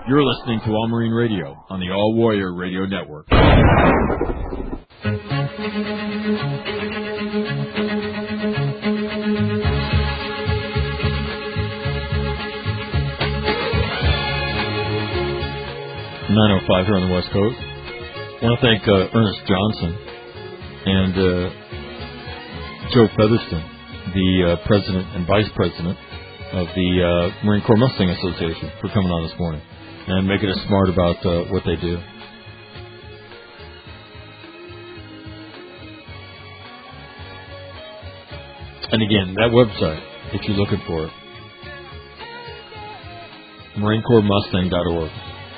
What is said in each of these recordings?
You're listening to All Marine Radio on the All Warrior Radio Network. .905 here on the West Coast. I want to thank Ernest Johnson and Joe Featherston, the president and vice president of the Marine Corps Mustang Association, for coming on this morning and making us smart about what they do. And again, that website, if you're looking for it, MarineCorpsMustang.org.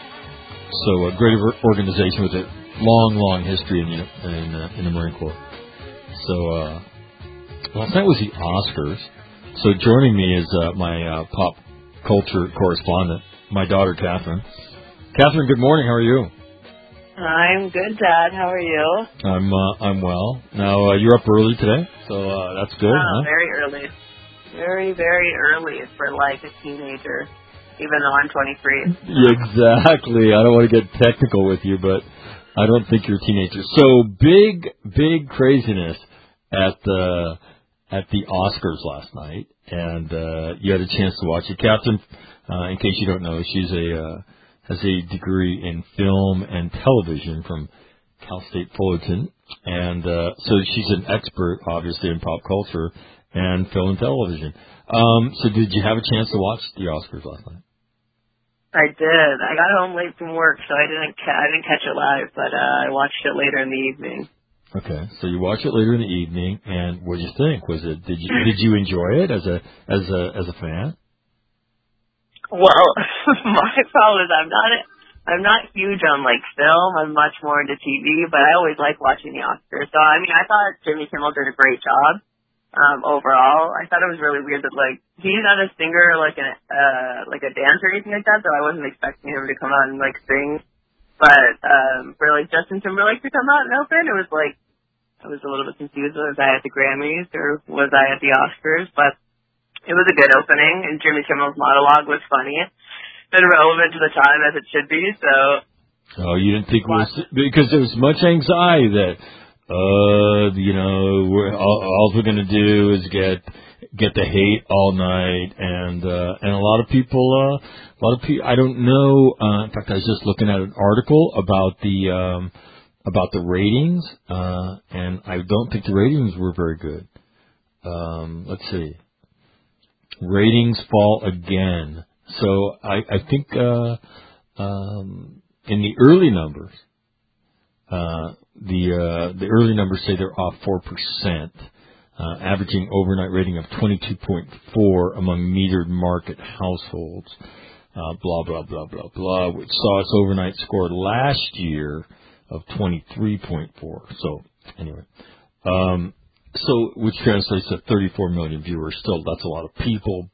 So a great organization with a long history in the Marine Corps. So last night was the Oscars. So joining me is my pop culture correspondent, my daughter Catherine. Catherine, good morning. How are you? I'm good, Dad. How are you? I'm well. Now you're up early today, so that's good. Huh? Very early. Very, very early for like a teenager. Even though I'm 23. Exactly. I don't want to get technical with you, but I don't think you're a teenager. So big craziness at the Oscars last night, and you had a chance to watch it. Catherine, in case you don't know, she's has a degree in film and television from Cal State Fullerton, and so she's an expert, obviously, in pop culture and film and television. So did you have a chance to watch the Oscars last night? I did. I got home late from work, so I didn't catch it live, but I watched it later in the evening. Okay, so you watched it later in the evening, and what did you think? Did you enjoy it as a fan? Well, my problem is I'm not huge on like film. I'm much more into TV, but I always like watching the Oscars. So I mean, I thought Jimmy Kimmel did a great job. Overall, I thought it was really weird that like he's not a singer or like a dancer or anything like that, so I wasn't expecting him to come out and like sing. But for like Justin Timberlake to come out and open, it was like I was a little bit confused. Was I at the Grammys or was I at the Oscars? But it was a good opening, and Jimmy Kimmel's monologue was funny and relevant to the time as it should be. So, you didn't think it was because there was much anxiety that. All we're gonna do is get the hate all night, and a lot of people, I don't know. In fact, I was just looking at an article about the ratings, and I don't think the ratings were very good. Let's see, ratings fall again. So I think in the early numbers. The early numbers say they're off 4%, averaging overnight rating of 22.4 among metered market households. Blah blah blah blah blah, which saw its overnight score last year of 23.4. So anyway, which translates to 34 million viewers. Still, that's a lot of people,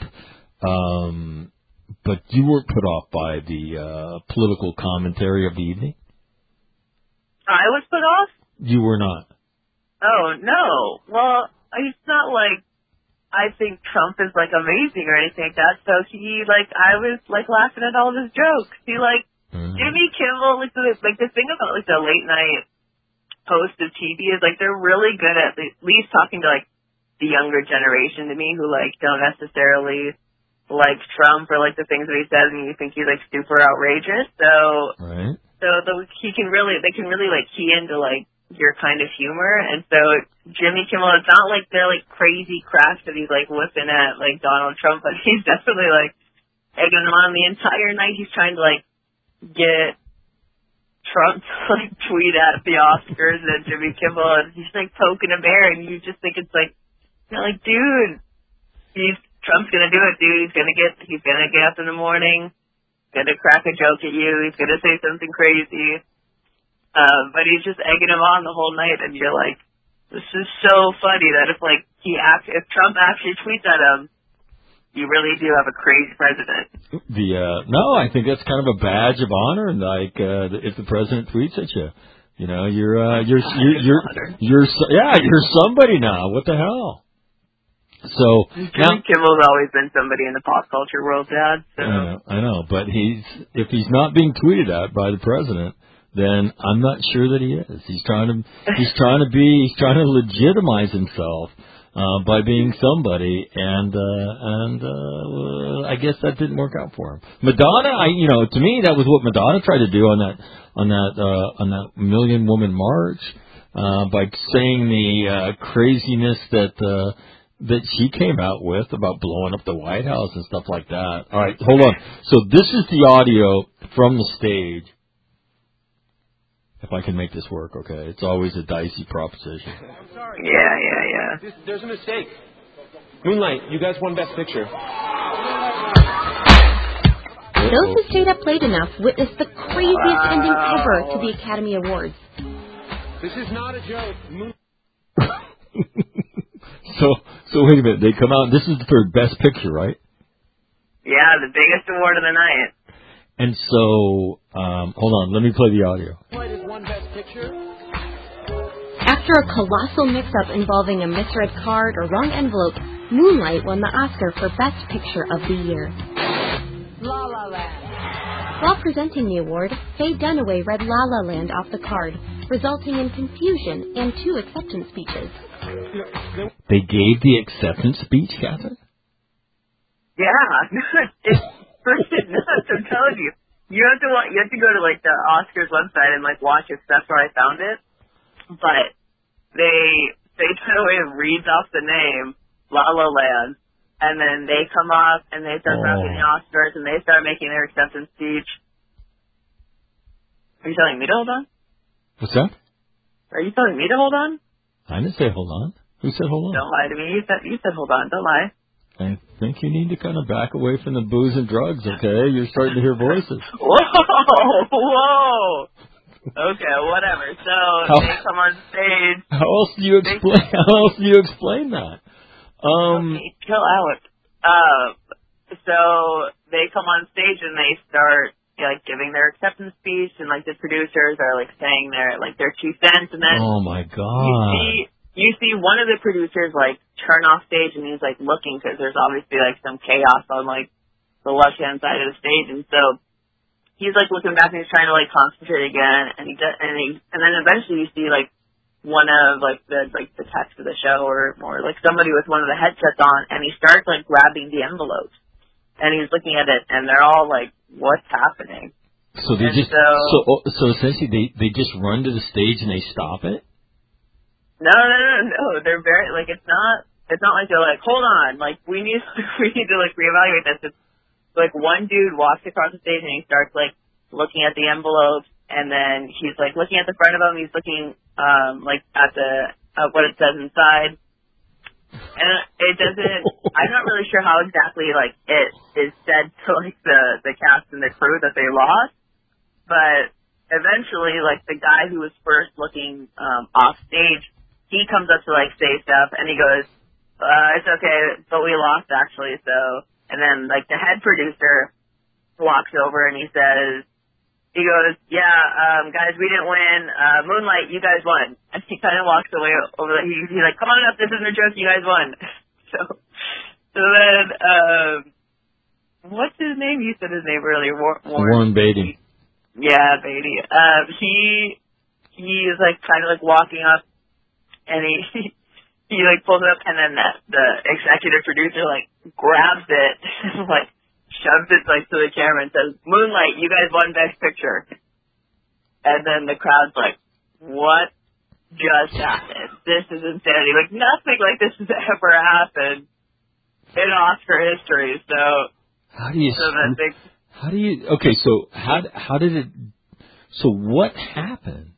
but you weren't put off by the political commentary of the evening. I was put off? You were not. Oh, no. Well, it's not like I think Trump is, like, amazing or anything like that. So I was, like, laughing at all of his jokes. Jimmy Kimmel, like, the thing about, like, the late night host of TV is, like, they're really good at least talking to, like, the younger generation to me who, like, don't necessarily like Trump or, like, the things that he says and you think he's, like, super outrageous. So... Right. So they can really like key into like your kind of humor, and so Jimmy Kimmel, it's not like they're like crazy cracks that he's like whipping at like Donald Trump, but he's definitely like egging him on the entire night. He's trying to like get Trump to like tweet at the Oscars and Jimmy Kimmel, and he's like poking a bear, and you just think it's like, dude, Trump's gonna do it, dude. He's gonna get up in the morning. Gonna crack a joke at you, he's gonna say something crazy, but he's just egging him on the whole night, and you're like, this is so funny that if Trump actually tweets at him, you really do have a crazy president. No, I think that's kind of a badge of honor, like if the president tweets at you, you're somebody now. What the hell? So Jimmy Kimmel's always been somebody in the pop culture world, Dad. So. I know, but if he's not being tweeted at by the president, then I'm not sure that he is. He's trying to legitimize himself by being somebody, and I guess that didn't work out for him. Madonna, to me that was what Madonna tried to do on that Million Woman March, by saying the craziness that she came out with about blowing up the White House and stuff like that. All right, hold on. So this is the audio from the stage. If I can make this work, okay. It's always a dicey proposition. I'm sorry. Yeah. There's a mistake. Moonlight, you guys won Best Picture. Those who stayed up late enough witnessed the craziest ending ever to the Academy Awards. This is not a joke. So wait a minute. They come out. This is for Best Picture, right? Yeah, the biggest award of the night. And so, hold on. Let me play the audio. Moonlight has won Best Picture. After a colossal mix-up involving a misread card or wrong envelope, Moonlight won the Oscar for Best Picture of the Year. La La Land. While presenting the award, Faye Dunaway read La La Land off the card, resulting in confusion and 2 acceptance speeches. They gave the acceptance speech, Catherine? Yeah. It's freaking nuts, I'm telling you. You have to go to like the Oscars website and like watch it. That's where I found it. But they Dunaway reads off the name La La Land, and then they come up and they start wrapping the Oscars and they start making their acceptance speech. Are you telling me to hold on? What's that? Are you telling me to hold on? I didn't say hold on. Who said hold on? Don't lie to me. You said hold on. Don't lie. I think you need to kind of back away from the booze and drugs, okay? You're starting to hear voices. Whoa. Okay, whatever. So they come on stage. How else do you explain that? Okay, chill out. So they come on stage and they start like giving their acceptance speech, and like the producers are like saying their 2 cents, and then oh my god, you see one of the producers like turn off stage, and he's like looking because there's obviously like some chaos on like the left hand side of the stage, and so he's like looking back and he's trying to like concentrate again, and then eventually you see like one of like the text of the show or like somebody with one of the headsets on, and he starts like grabbing the envelopes, and he's looking at it, and they're all like, what's happening? So they so essentially they just run to the stage and they stop it? No. They're very like it's not like they're like, hold on, like we need to like reevaluate this. It's like one dude walks across the stage and he starts like looking at the envelopes, and then he's like looking at the front of them. He's looking like at what it says inside, and it doesn't. I'm not really sure how exactly like it is said to like the cast and the crew that they lost, but eventually like the guy who was first looking off stage, he comes up to like say stuff, and he goes, "It's okay, but we lost actually." So, and then like the head producer walks over and he says. He goes, yeah, guys, we didn't win. Moonlight, you guys won. And he kind of walks away over there. He's like, come on up, this isn't a joke, you guys won. So then, what's his name? You said his name earlier. Warren Beatty. Yeah, Beatty. He is like kind of like walking up, and he like pulls it up, and then the executive producer like grabs it, like, shoves it like to the camera and says, Moonlight, you guys won Best Picture. And then the crowd's like, what just happened? This is insanity. Like nothing like this has ever happened in Oscar history. So what happened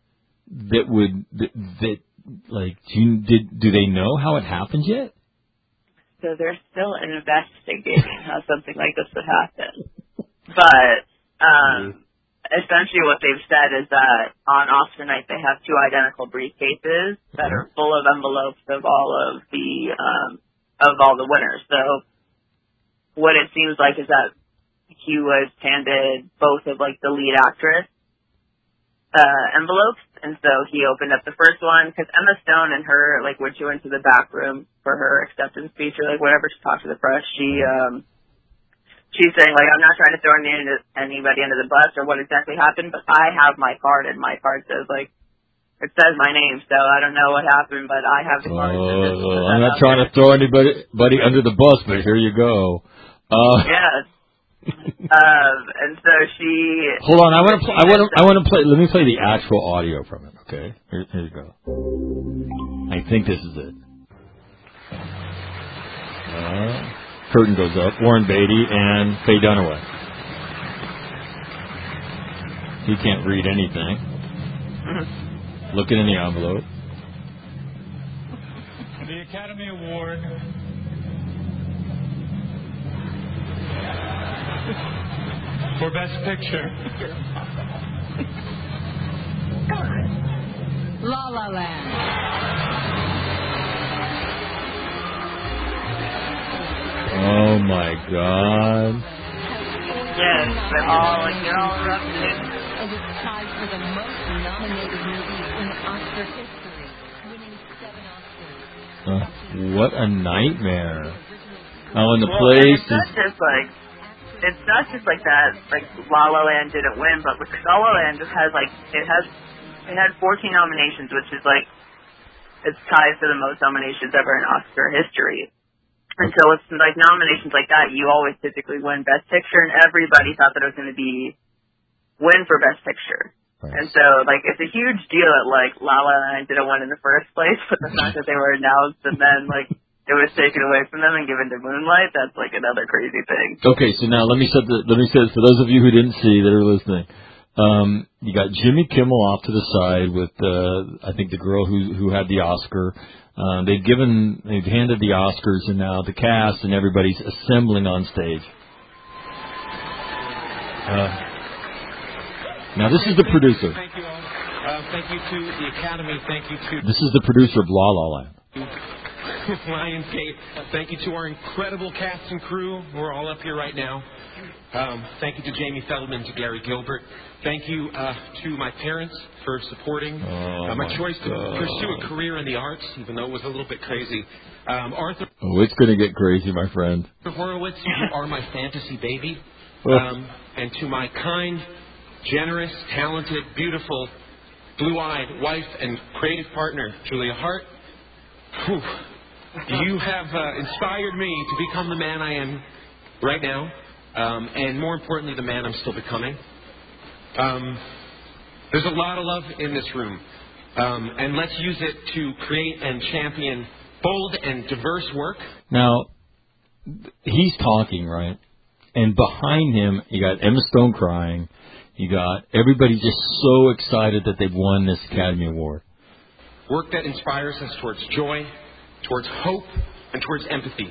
do they know how it happened yet? So they're still investigating how something like this would happen. But essentially what they've said is that on Oscar night they have 2 identical briefcases that are full of envelopes of all of the winners. So what it seems like is that he was handed both of like the lead actress envelopes, and so he opened up the first one because Emma Stone and her, like, when she went to the back room for her acceptance speech or like whatever to talk to the press, she's saying, like, I'm not trying to throw anybody under the bus or what exactly happened, but I have my card, and my card says, like, it says my name, so I don't know what happened, but I have the card. I'm not trying to throw anybody under the bus, but here you go. Yes. And so she. Hold on, I want to play. Let me play the actual audio from it. Okay, here you go. I think this is it. Curtain goes up. Warren Beatty and Faye Dunaway. He can't read anything. Looking in the envelope. The Academy Award. For Best Picture. La La Land. Oh my God. Yes, they're all erupted. And it's tied for the most nominated movies in Oscar history, winning 7 Oscars. What a nightmare. Oh, and the place is... It's not just like that, like La La Land didn't win, but with La La Land it had 14 nominations, which is like, it's tied for the most nominations ever in Oscar history. And so with like nominations like that, you always typically win Best Picture, and everybody thought that it was going to win for Best Picture. Right. And so like it's a huge deal that like La La Land didn't win in the first place, but the fact that they were announced and then like it was taken away from them and given to Moonlight, that's like another crazy thing. Okay, so now let me say this for those of you who didn't see that are listening. You got Jimmy Kimmel off to the side with I think the girl who had the Oscar. They've handed the Oscars, and now the cast and everybody's assembling on stage. Now this is the producer. Thank you all. Thank you to the Academy. Thank you to... This is the producer of La La Land. Lionsgate. Thank you to our incredible cast and crew. We're all up here right now. Thank you to Jamie Feldman, to Gary Gilbert. Thank you to my parents for supporting my choice to pursue a career in the arts, even though it was a little bit crazy. Arthur. Oh, it's going to get crazy, my friend. Horowitz, you are my fantasy baby. And to my kind, generous, talented, beautiful, blue-eyed wife and creative partner, Julia Hart. Whew. You have inspired me to become the man I am right now, and more importantly, the man I'm still becoming. There's a lot of love in this room, and let's use it to create and champion bold and diverse work. Now, he's talking, right? And behind him, you got Emma Stone crying. You got everybody just so excited that they've won this Academy Award. Work that inspires us towards joy, towards hope, and towards empathy.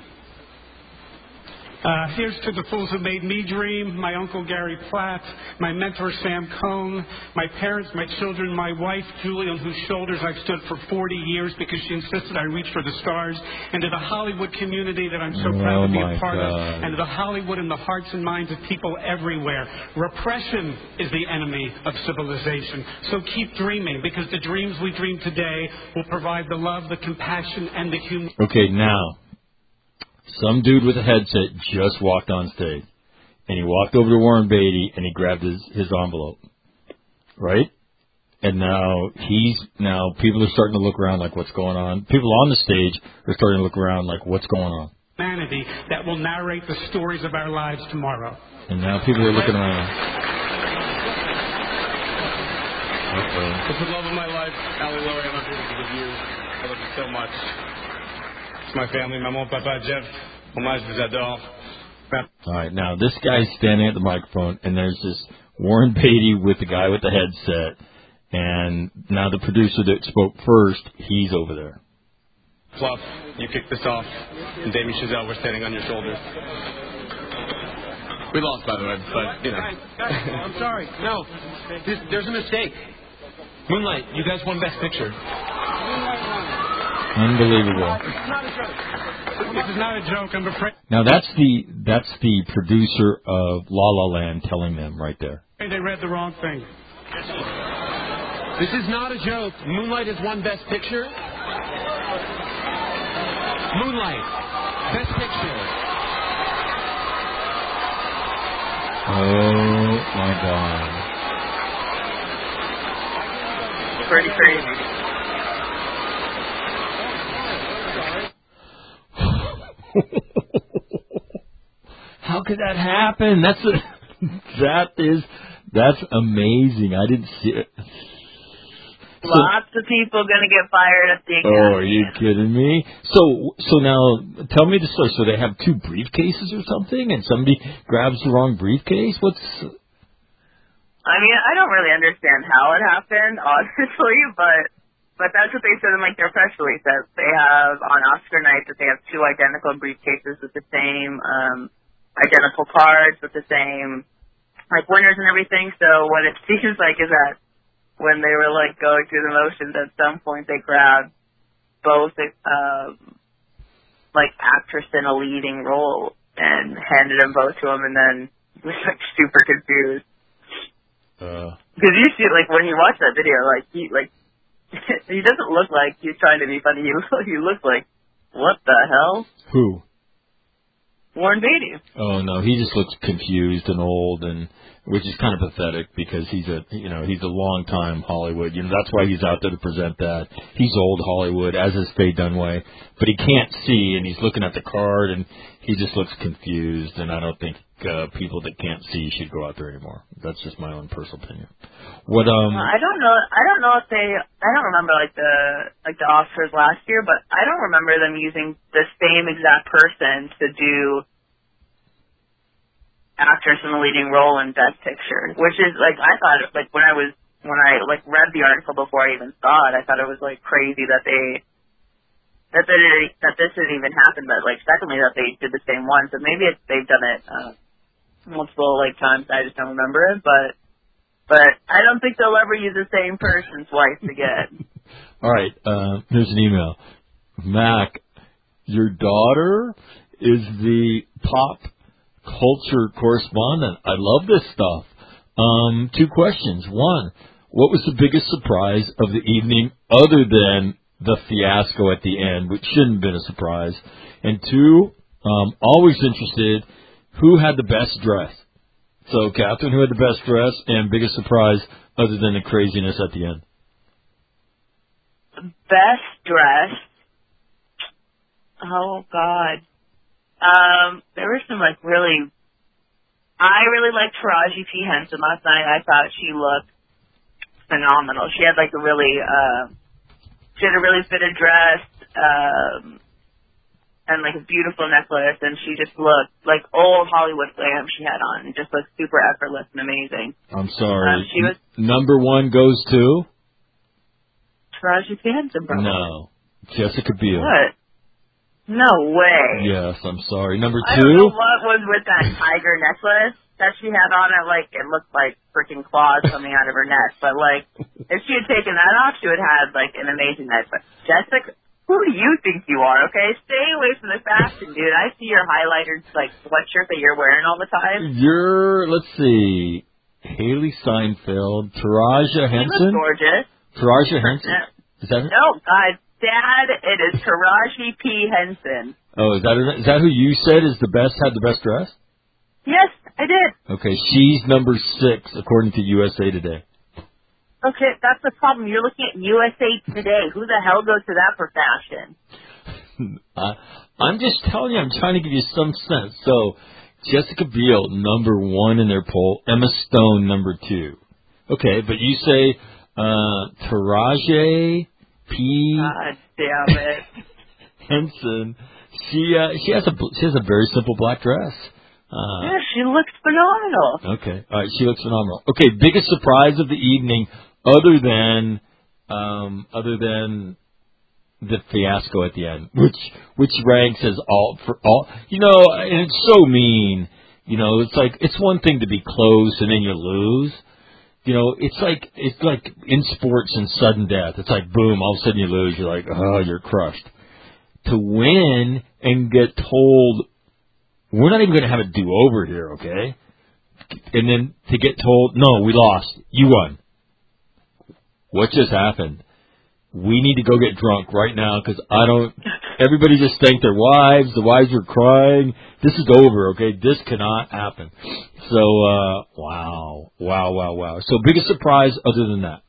Here's to the fools who made me dream, my uncle Gary Platt, my mentor Sam Cohn, my parents, my children, my wife Julie, on whose shoulders I've stood for 40 years because she insisted I reach for the stars, and to the Hollywood community that I'm so proud to be a part of, and to the Hollywood in the hearts and minds of people everywhere. Repression is the enemy of civilization. So keep dreaming, because the dreams we dream today will provide the love, the compassion, and the humor. Okay, now, some dude with a headset just walked on stage, and he walked over to Warren Beatty, and he grabbed his envelope, right? And now people are starting to look around like, what's going on? People on the stage are starting to look around like, what's going on? Humanity that will narrate the stories of our lives tomorrow. And now people are looking around. It's the love of my life, Ali Laurie. I'm here because of you. I love you so much. It's my family, maman, papa, Jeff. Hommage, je vous adore. All right, now this guy's standing at the microphone, and there's this Warren Beatty with the guy with the headset, and now the producer that spoke first, he's over there. Fluff, you kicked this off, and Damien Chazelle, we're standing on your shoulders. We lost, by the way, but, you know. Guys, I'm sorry. No, there's a mistake. Moonlight, you guys won Best Picture. Unbelievable. This is not a joke. I'm afraid. Now that's the producer of La La Land telling them right there. They read the wrong thing. This is not a joke. Moonlight has won Best Picture. Moonlight, Best Picture. Oh my God. Pretty crazy. How could that happen? That's amazing. I didn't see it. Lots of people gonna get fired at the Academy. Oh, are you kidding me? So now tell me the story. So they have two briefcases or something, and somebody grabs the wrong briefcase. I mean, I don't really understand how it happened, honestly, but that's what they said in like their press release, that they have on Oscar night that they have two identical briefcases with the same identical cards with the same like winners and everything. So what it seems like is that when they were like going through the motions, at some point they grabbed both like actress in a leading role and handed them both to him, and then he was like super confused. Because you see, like when you watch that video, like he doesn't look like he's trying to be funny. He looks like, what the hell? Who? Warren Beatty. Oh no, he just looks confused and old, and which is kind of pathetic because he's a long time Hollywood. That's why he's out there to present that. He's old Hollywood, as is Faye Dunaway, but he can't see, and he's looking at the card, and he just looks confused. And I don't think people that can't see should go out there anymore. That's just my own personal opinion. What I don't know if they. I don't remember like the Oscars last year, but I don't remember them using the same exact person to do actress in the leading role in Best Picture, which is like I thought like when I like read the article before I even saw it, I thought it was like crazy that this didn't even happen, but like secondly that they did the same one. So maybe they've done it multiple like times. I just don't remember it, but I don't think they'll ever use the same person twice again. All right, here's an email. Mac, your daughter is the pop culture correspondent. I love this stuff. Two questions. One, what was the biggest surprise of the evening other than the fiasco at the end, which shouldn't have been a surprise? And two, always interested, who had the best dress? So, Catherine, who had the best dress and biggest surprise other than the craziness at the end? Best dress? Oh, God. There were some, like, I really liked Taraji P. Henson last night. I thought she looked phenomenal. She had, like, a really fitted dress, and, like, a beautiful necklace, and she just looked like old Hollywood glam she had on. It just looked super effortless and amazing. I'm sorry. She was number one goes to? Taraji P. Henson, probably. No. Jessica Biel. What? No way. Yes, I'm sorry. Number two? I don't know what was with that tiger necklace that she had on it. Like, it looked like freaking claws coming out of her neck. But, like, if she had taken that off, she would have had, like, an amazing night. But, Jessica, who do you think you are, okay? Stay away from the fashion, dude. I see your highlighter, like, sweatshirt that you're wearing all the time. Let's see, Haley Steinfeld, Taraji Henson? She looks gorgeous. Taraji Henson? Is that her? No, God. Dad, it is Taraji P. Henson. Oh, is that who you said had the best dress? Yes, I did. Okay, she's number 6 according to USA Today. Okay, that's the problem. You're looking at USA Today. Who the hell goes to that for fashion? I'm just telling you. I'm trying to give you some sense. So, Jessica Biel, number 1 in their poll. Emma Stone, number 2. Okay, but you say Taraji P. God damn it. Henson. She has a very simple black dress. Yeah, she looks phenomenal. Okay, all right, she looks phenomenal. Okay, biggest surprise of the evening, other than the fiasco at the end, which ranks as all. And it's so mean. It's like it's one thing to be close and then you lose. It's like in sports and sudden death. It's like, boom, all of a sudden you lose. You're like, oh, you're crushed. To win and get told, we're not even going to have a do-over here, okay? And then to get told, no, we lost. You won. what just happened? We need to go get drunk right now because everybody just thanked their wives. The wives were crying. This is over, okay? This cannot happen. So, wow. So, biggest surprise other than that?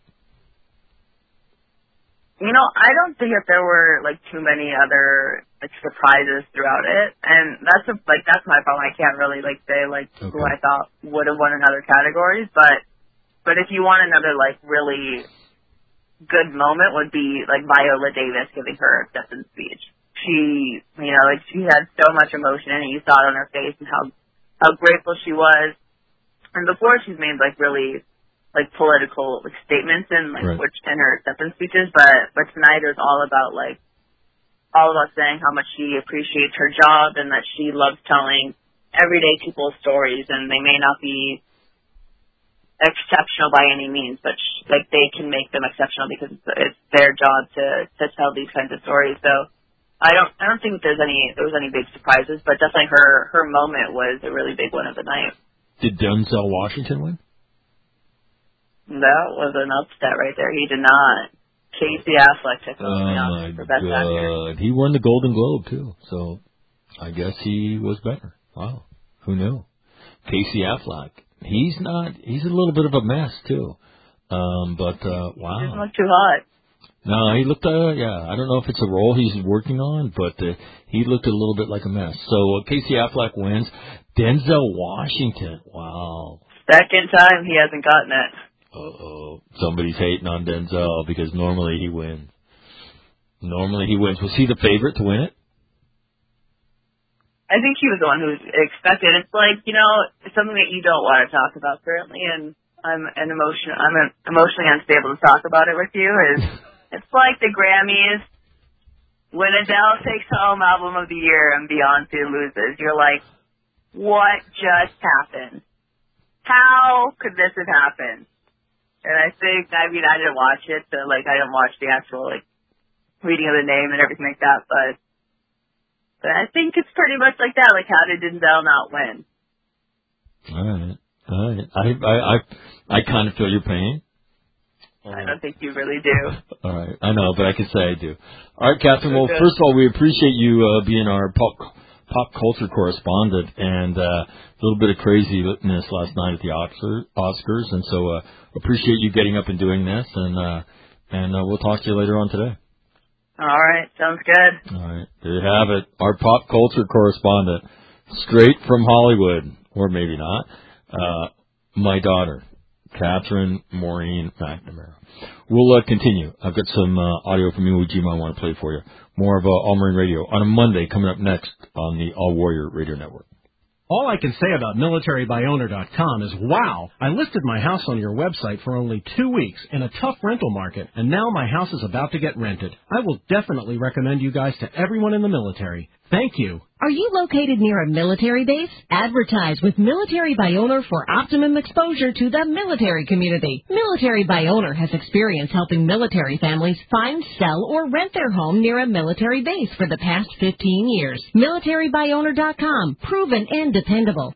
I don't think that there were too many other surprises throughout it, and that's my problem. I can't really say who I thought would have won in other categories, but if you want another really good moment, would be Viola Davis giving her acceptance speech. She she had so much emotion, and you saw it on her face and how grateful she was. And before she's made really political statements and which in her acceptance speeches, but tonight it was all about saying how much she appreciates her job and that she loves telling everyday people's stories, and they may not be exceptional by any means, but they can make them exceptional because it's their job to tell these kinds of stories. So I don't think there was any big surprises, but definitely her moment was a really big one of the night. Did Denzel Washington win? That was an upset right there. He did not. Casey Affleck took home the Oscar for Best Actor. He won the Golden Globe, too. So I guess he was better. Wow. Who knew? Casey Affleck. He's a little bit of a mess, too. Wow. He doesn't look too hot. No, he looked, I don't know if it's a role he's working on, but he looked a little bit like a mess. So Casey Affleck wins. Denzel Washington. Wow. Second time he hasn't gotten it. Uh-oh. Somebody's hating on Denzel because normally he wins. Was he the favorite to win it? I think he was the one who was expected. It's something that you don't want to talk about currently, and I'm emotionally unstable to talk about it with you. It's like the Grammys when Adele takes home Album of the Year and Beyonce loses. You're like, what just happened? How could this have happened? And I didn't watch it, so I didn't watch the actual reading of the name and everything like that, but I think it's pretty much like that. How did Denzel not win? All right. I kind of feel your pain. I don't think you really do. All right. I know, but I can say I do. All right, Catherine. Well, first of all, we appreciate you being our pop culture correspondent, and a little bit of craziness last night at the Oscars, and so appreciate you getting up and doing this, and we'll talk to you later on today. All right, sounds good. All right, there you have it, our pop culture correspondent, straight from Hollywood, or maybe not, my daughter, Catherine Maureen McNamara. We'll continue. I've got some audio from Iwo Jima I want to play for you. More of All Marine Radio on a Monday coming up next on the All Warrior Radio Network. All I can say about MilitaryByOwner.com is, wow, I listed my house on your website for only 2 weeks in a tough rental market, and now my house is about to get rented. I will definitely recommend you guys to everyone in the military. Thank you. Are you located near a military base? Advertise with Military by Owner for optimum exposure to the military community. Military by Owner has experience helping military families find, sell, or rent their home near a military base for the past 15 years. MilitaryByOwner.com. Proven and dependable.